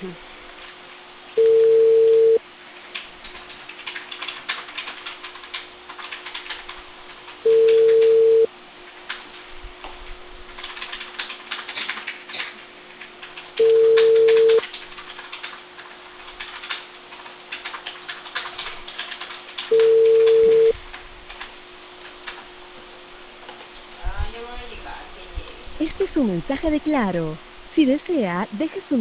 Este es un mensaje de Claro. Si desea, deje su